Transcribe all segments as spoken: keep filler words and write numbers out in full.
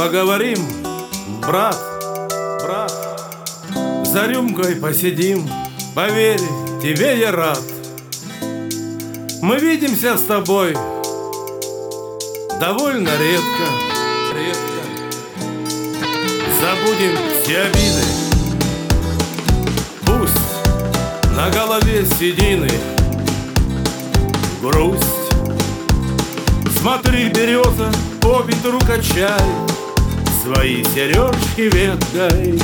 поговорим, брат, брат. За рюмкой посидим, поверь, тебе я рад. Мы видимся с тобой довольно редко, редко. Забудем все обиды, пусть на голове седины грусть. Смотри, береза, по ветру качай свои сережки веткой.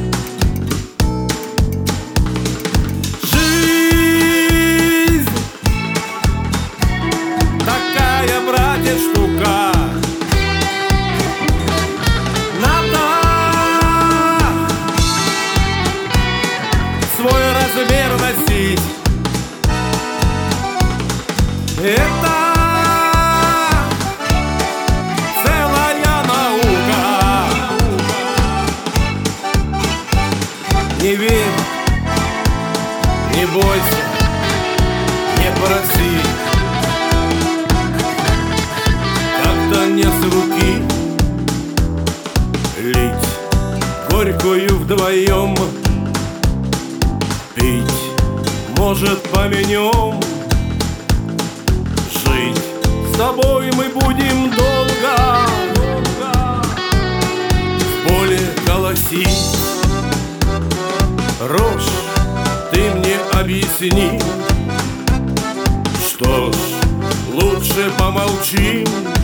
Жизнь такая, братья, штука. Надо свой размер носить. Это не верь, не бойся, не проси. Как-то не с руки лить горькую вдвоем. Пить, может, поменем. Жить с тобой мы будем долго, в поле колосить. Рожь, ты мне объясни, что ж, лучше помолчим.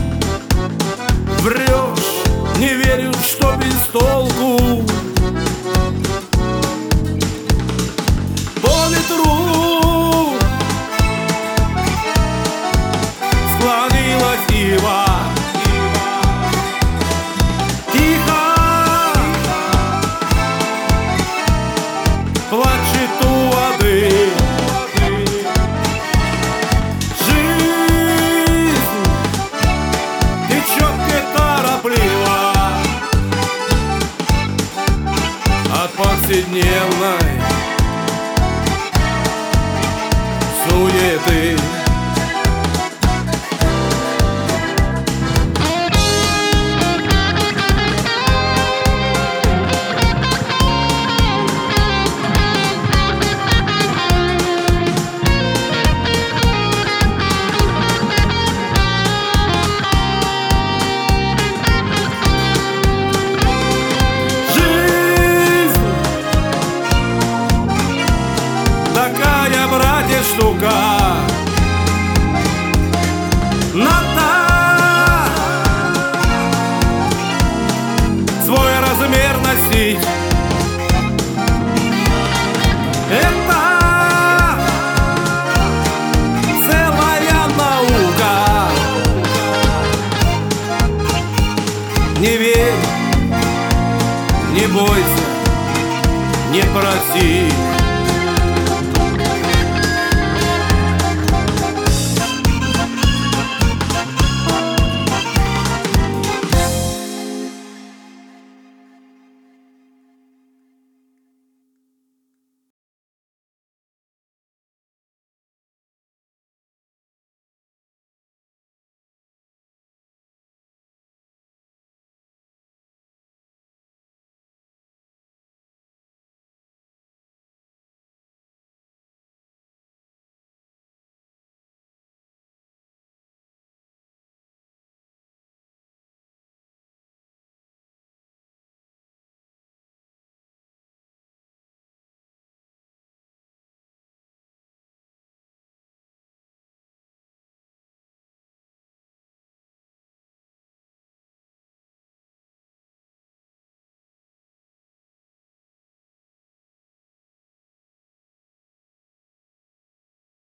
Врешь, не верю, что без толку. По ветру склонилась ива. Плачет у воды. Жизнь течет неторопливо от повседневной суеты.